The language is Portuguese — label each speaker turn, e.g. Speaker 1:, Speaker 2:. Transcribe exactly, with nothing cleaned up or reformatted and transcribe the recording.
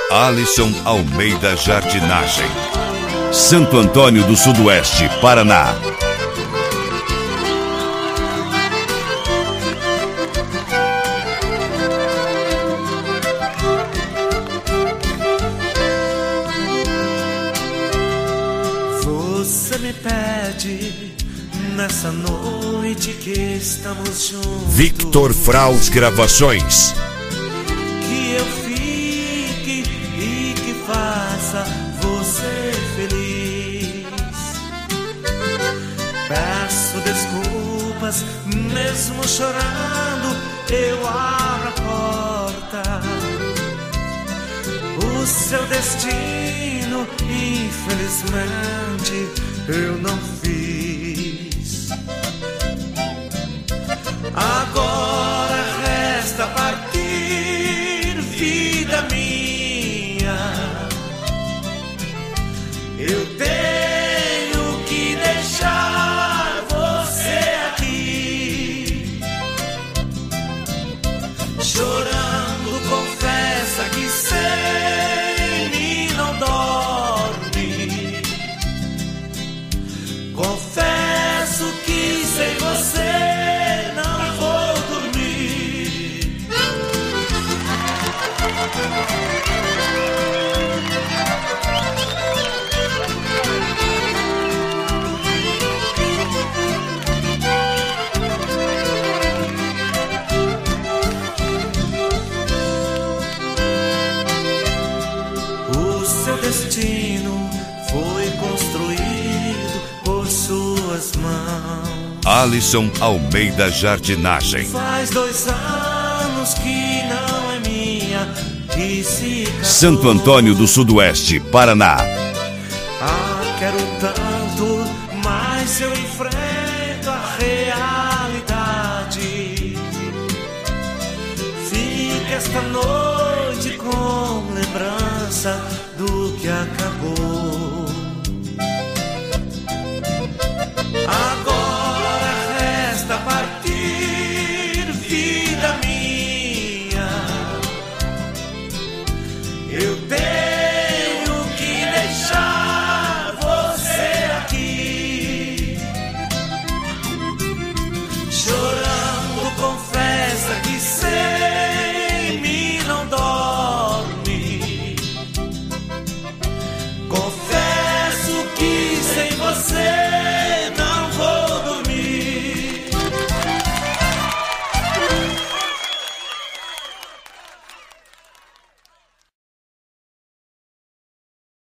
Speaker 1: Alisson Almeida Jardinagem, Santo Antônio do Sudoeste, Paraná.
Speaker 2: Você me pede nessa noite que estamos juntos,
Speaker 1: Victor Fraus Gravações,
Speaker 2: que eu fique e que faça você feliz. Peço desculpas, mesmo chorando, eu abro a porta. O seu destino, infelizmente, eu não fiz. Agora resta partir, vida minha. Eu tenho que deixar você aqui. Chorando, confessa que sem mim não dorme. Confesso que sem você não vou dormir. O seu destino foi construído por suas mãos.
Speaker 1: Alisson Almeida Jardinagem,
Speaker 2: Faz dois anos que não é minha, que se casou.
Speaker 1: Santo Antônio do Sudoeste, Paraná.
Speaker 2: Ah, quero tanto, mas eu enfrento a realidade. Fica esta noite com lembrança do que acabou. Agora resta partir, vida minha. Eu tenho